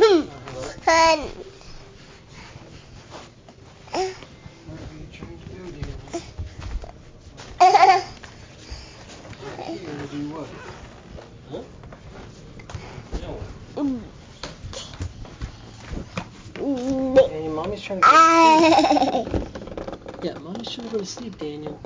Hun. Where are you trying to go, Daniel? Here to do what? Huh? No. Hey, Mommy's trying to go to sleep. Yeah, Mommy's trying to go to sleep, Daniel.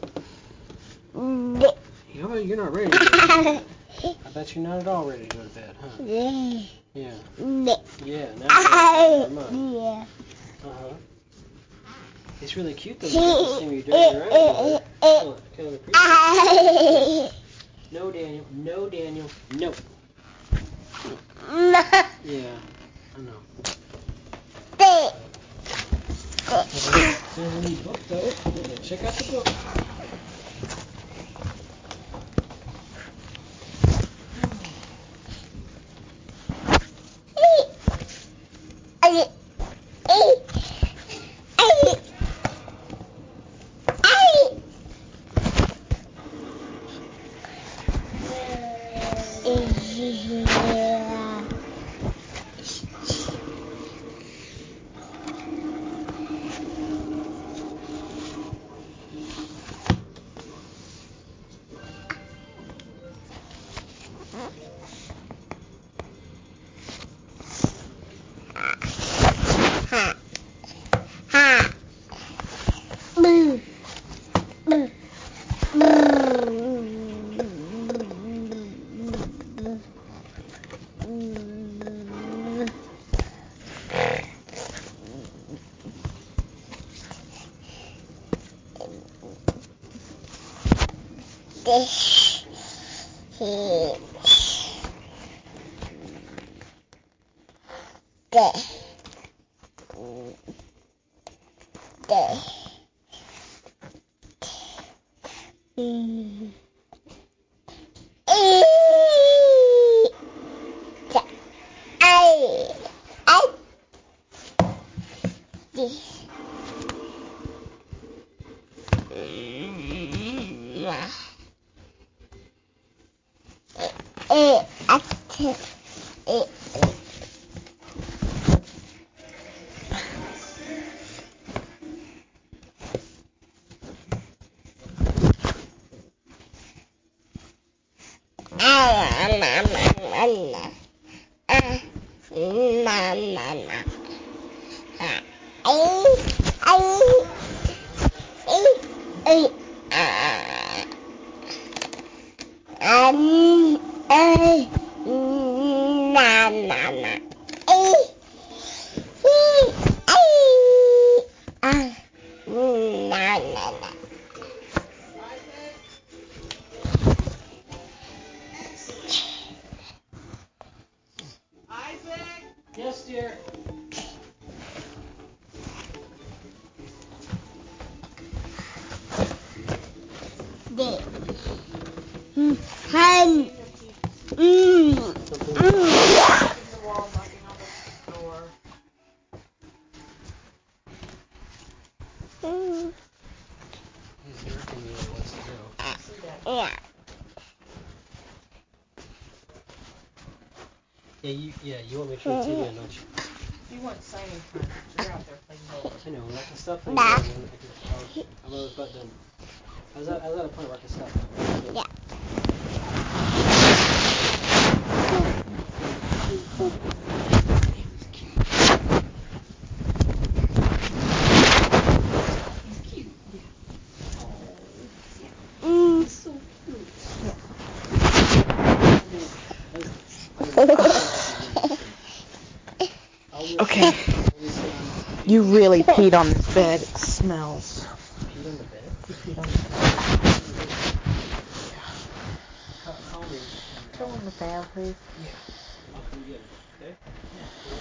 You're not ready to go to bed. I bet you're not at all ready to go to bed, huh? Yeah. Yeah, now you're yeah. Uh-huh. It's really cute though. You got this thing you're dirty around with. Oh, I kind of appreciate it. No, Daniel. No, Daniel. No. Yeah, I know. There's a new book though. Yeah, check out the book. Yes, dear. He's directing me what wants to do. Yeah. You want me to turn the TV on, don't you? You want signing time. You're out there playing bowls. I know, I can stop playing games and I'm about done. I was at a point where I can stop. Yeah. Okay. You really peed on this bed. It smells. Peed on the bed? You peed on the bed. Call me. Turn on the fan, please. Yeah. I'll come get it. Okay? Yeah.